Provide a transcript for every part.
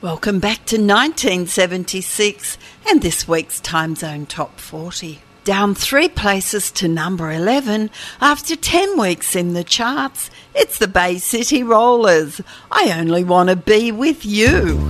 Welcome back to 1976 and this week's Time Zone Top 40. Down 3 places to number 11 after 10 weeks in the charts, it's the Bay City Rollers. I Only Want to Be With You.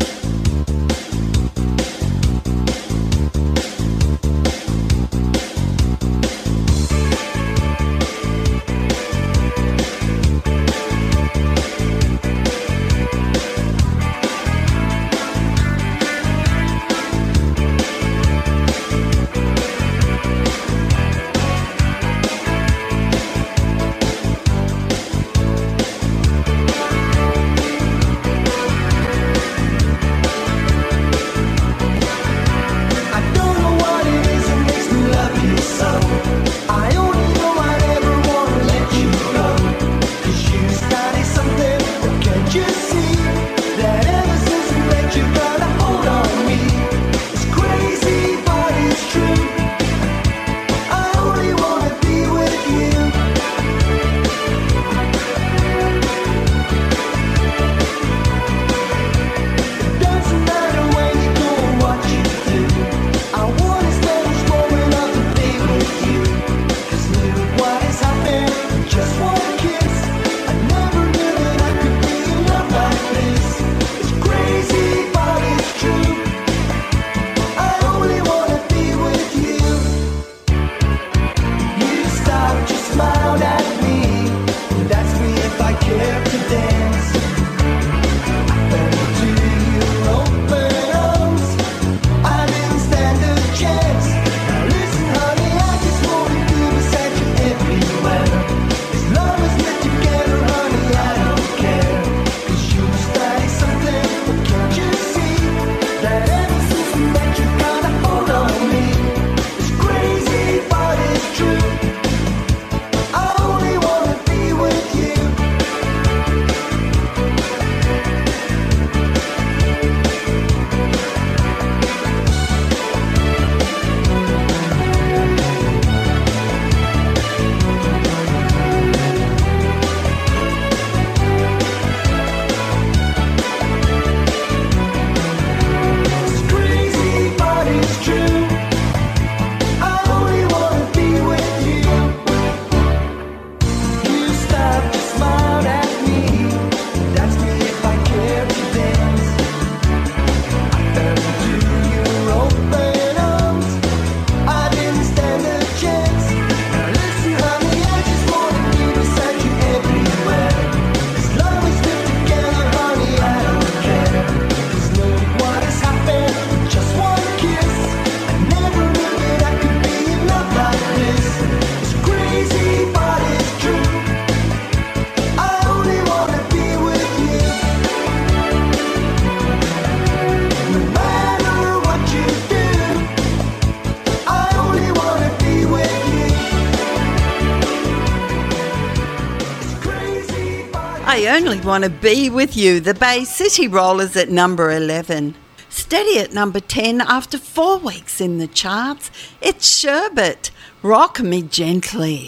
I Only Want to Be With You, the Bay City Rollers at number 11. Steady at number 10 after 4 weeks in the charts, it's Sherbet, Rock Me Gently.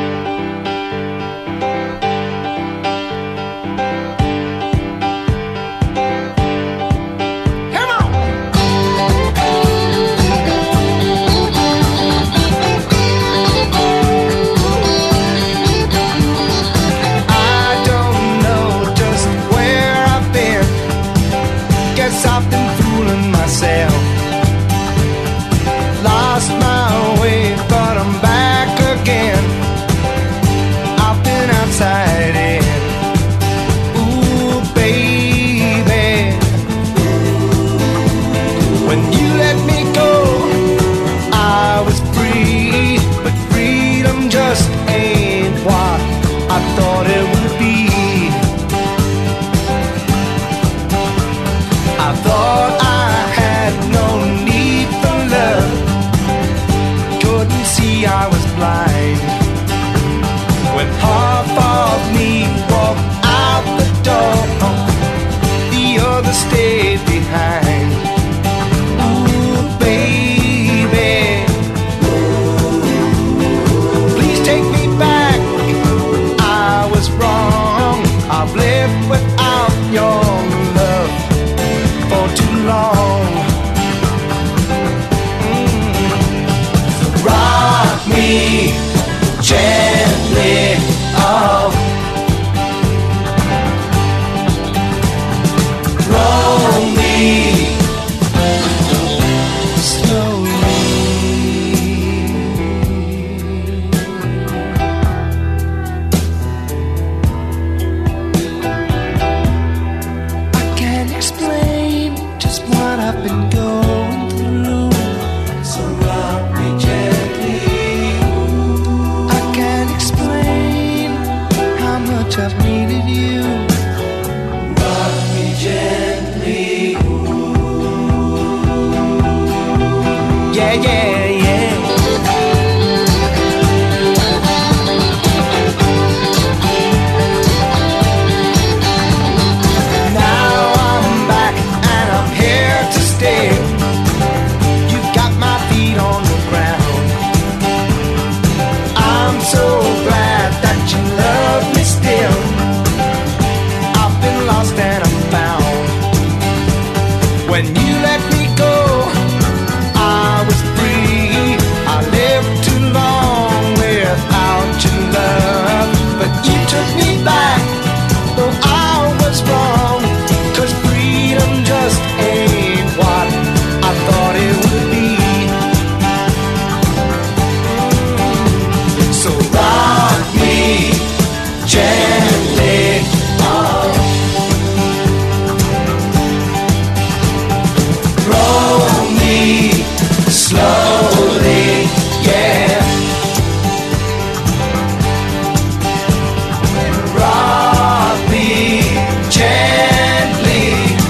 Lost my way, but I'm back again. I've been outside in. Ooh, baby, when you let me go, I was free, but freedom just ain't what I thought it would be. I thought I had no need for love, couldn't see I was blind. When half of me walked out the door, the other stayed behind. Ooh, baby, please take me back. I was wrong, I've lived without your love for long. Rock me gently, oh. Roll me slowly. I can't explain just what I've been going through, so rock me gently. I can't explain how much I've needed you. Rock me gently. Yeah, yeah, yeah. Now I'm back and I'm here to stay. You've got my feet on the ground. I'm so glad that you love me still. I've been lost and I'm found. When you let me go, I was free. I lived too long without your love, but you took me back, though I was wrong. 'Cause freedom just ain't what I thought it would be. So rock me gently, oh. Roll me slowly, yeah. Rock me gently.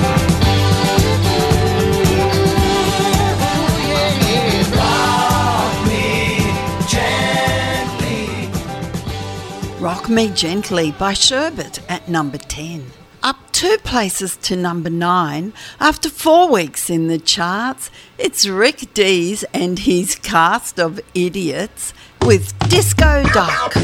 Rock me gently. Rock Me Gently by Sherbet at number 10. Up 2 places to number 9 after 4 weeks in the charts, it's Rick Dees and his cast of idiots with Disco Duck.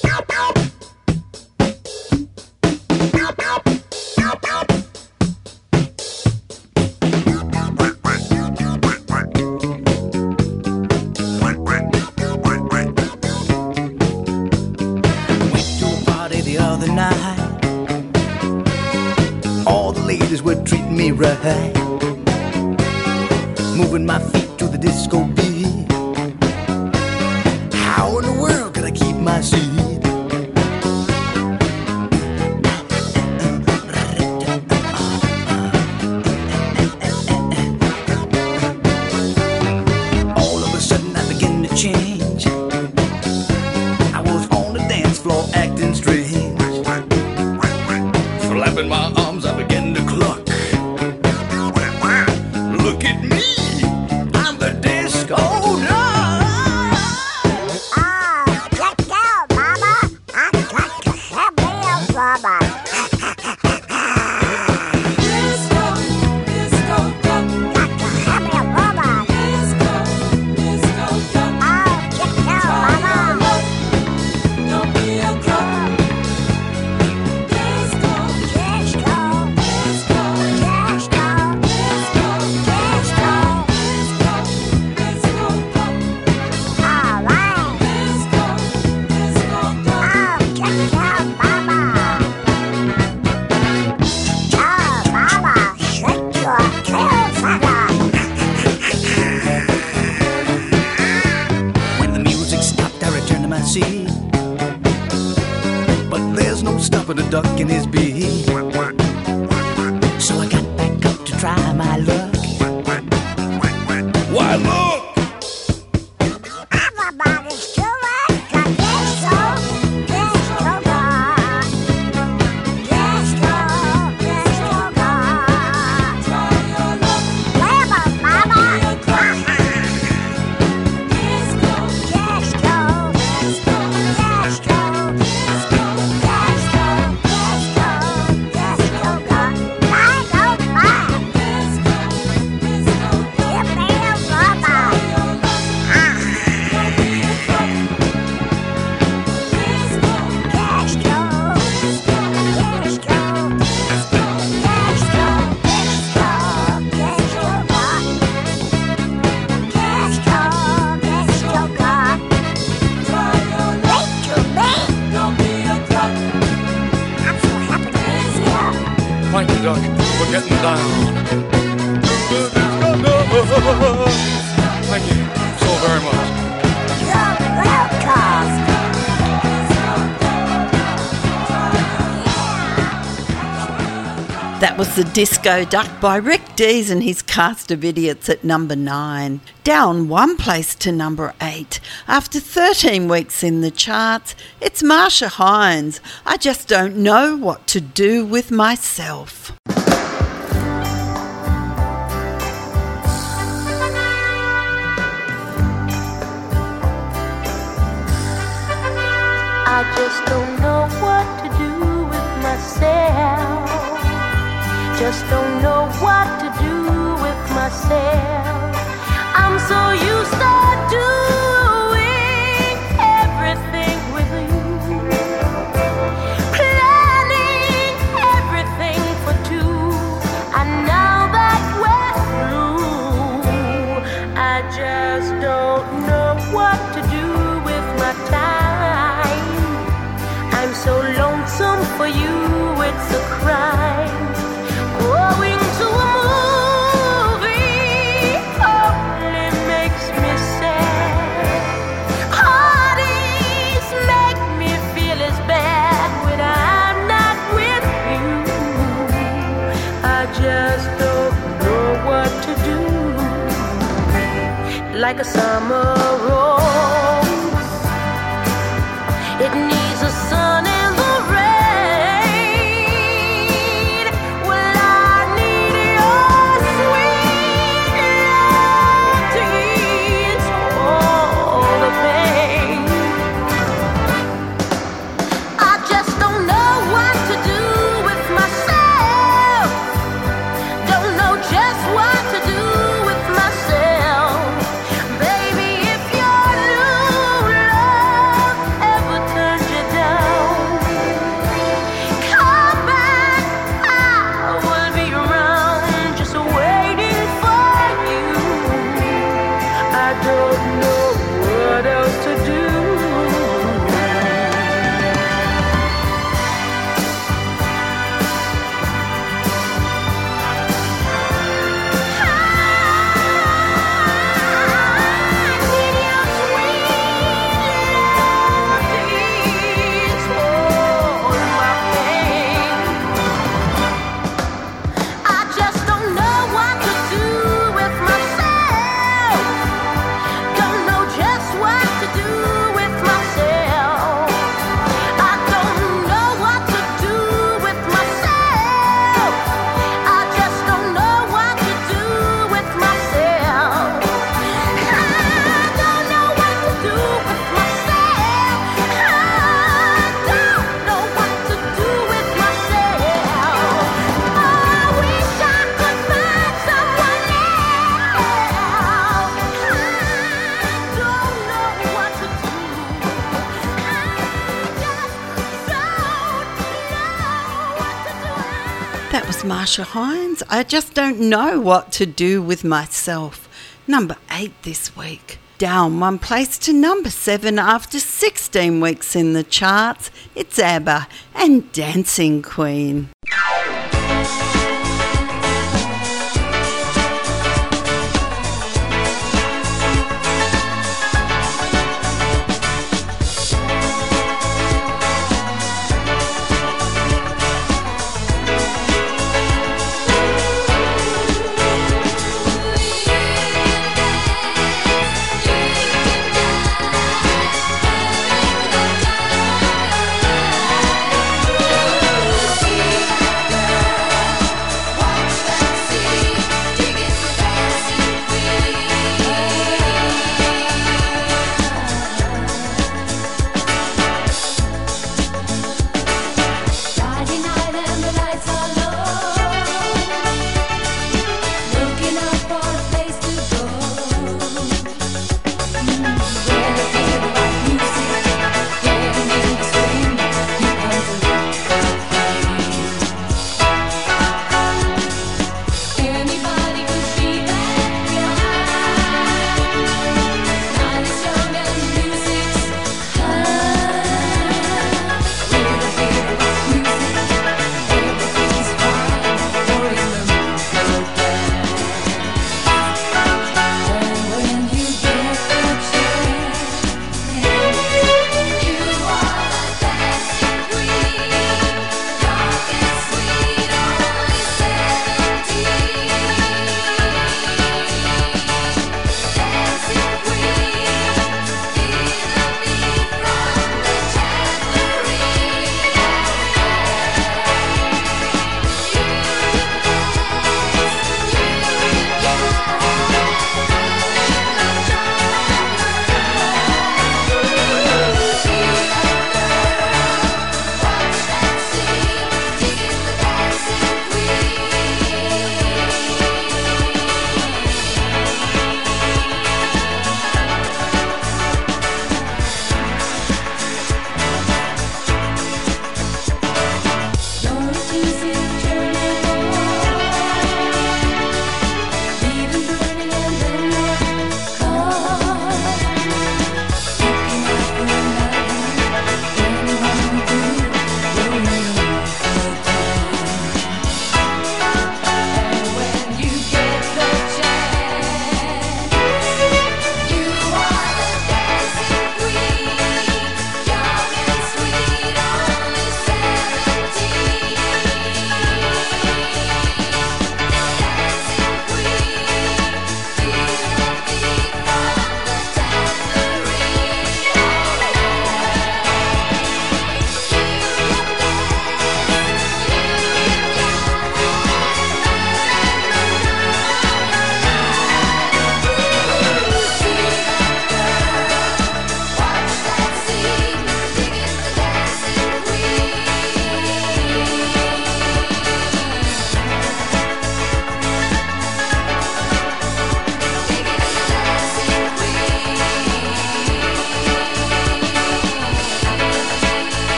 Went to a party the other night. All the ladies were treating me right, moving my feet to the disco beat. How in the world could I keep my seat? All of a sudden I began to change. I was on the dance floor acting strange. Flapping my arms, I began to cluck. Look at me, I'm the disco duck. Let's go, Mama. I got to have me a rubber. Disco, disco duck. Got to have me a rubber. Disco, disco duck. Oh, get down, Mama. Don't be a crook. Disco, Disco, disco, disco, disco, disco. disco, disco duck. All right. Disco, disco duck. Oh, get down, Mama. Oh, Mama, shake your tail feather. When the music stopped, I returned to my seat. But there's no stopping a duck in his beat. So I got back up to try my luck. Why look! Everybody's doing the disco, disco duck. Disco, disco duck. Try your luck. Wherever, Mama. Disco, Disco, disco, disco, disco, disco, disco, disco duck. I don't mind. disco, Thank you so very much. You're welcome. That was The Disco Duck by Rick Dees and his cast of idiots at number 9. Down one place to number 8. After 13 weeks in the charts, it's Marsha Hines. I just don't know what to do with myself. I just don't know what to do with myself. Just don't know what to do with myself. I'm so used to doing everything with you, planning everything for two. And now that we're through, I just don't know what to do with my time. I'm so lonesome for you, it's a crime. Going to a movie only makes me sad. Parties make me feel as bad when I'm not with you. I just don't know what to do. Like a summer rose, it needs a sun and the rain. Well, I need your sweet love to ease all the pain. I just don't know what to do with myself. Don't know just what to do with myself. Baby, if your new love ever turns you down, come back, I will be around just waiting for you. I don't know what else to do. I just don't know what to do with myself. Don't know just what to do with myself. I don't know what to do with myself. I just don't know what to do with myself. I don't know what to do with myself. I don't know what to do with myself. I wish I could find someone else. I don't know what to do. That was Marsha Hines. I just don't know what to do with myself. Number 8 this week. Down one place to number 7 after 16 weeks in the charts. It's ABBA and Dancing Queen. You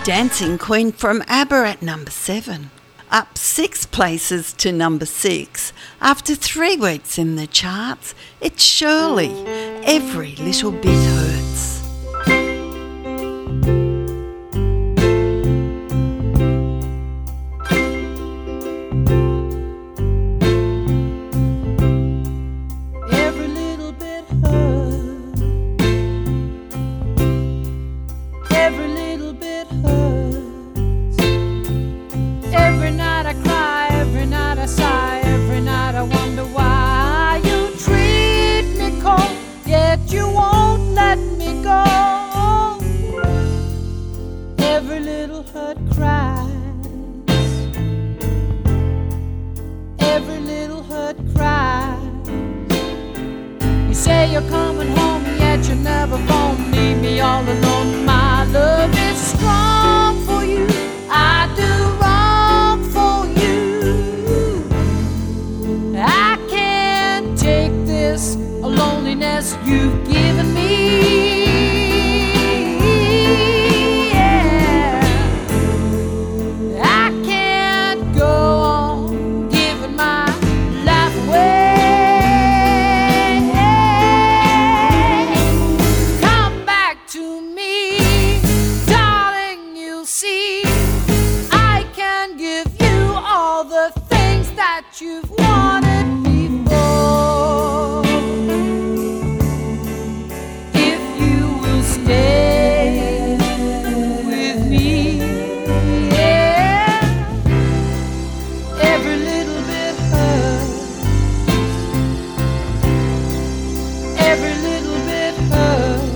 Dancing Queen from ABBA at number 7. Up 6 places to number 6. After 3 weeks in the charts, it's Shirley. Every Little Bit Hurts. Every little bit hurts. Every little bit hurts. Every night I cry, every night I sigh, every night I wonder why you treat me cold, yet you won't let me go. Every little hurt cries. Every little hurt cries. You say you're coming home, yet you never phone. Leave me all alone. My love is strong for you. I do wrong for you. I can't take this loneliness you've given me. Yeah. I can't go on giving my life away. Come back to me, darling, you'll see. I can give you all the things that you've wanted before. If you will stay with me, yeah. Every little bit hurts. Every little bit hurts.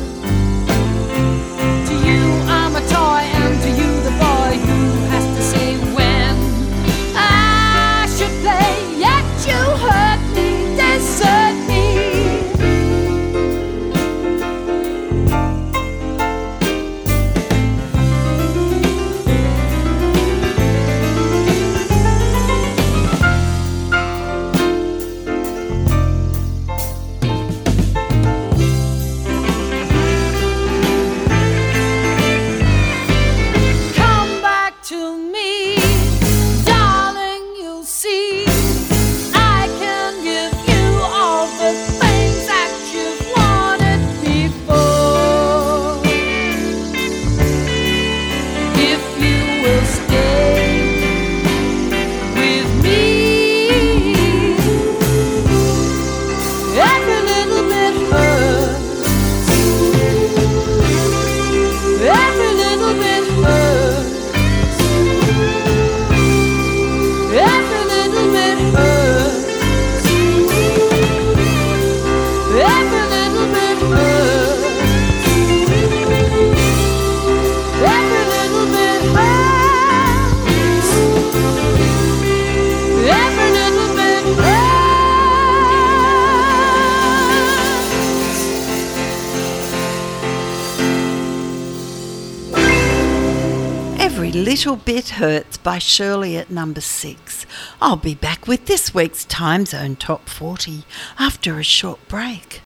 To you I'm a toy, and to you the boy who has to say when I should play. Yet you hurt me, desert me. Come back to me, darling, you'll see. I can give you all the things that you've wanted before. If you will stay with me, every little bit hurts. Every little bit hurts. Every little bit hurts. Every little bit hurts. Every little bit hurts. Every little bit hurts. Every Little Bit Hurts by Shirley at number 6. I'll be back with this week's Time Zone Top 40 after a short break.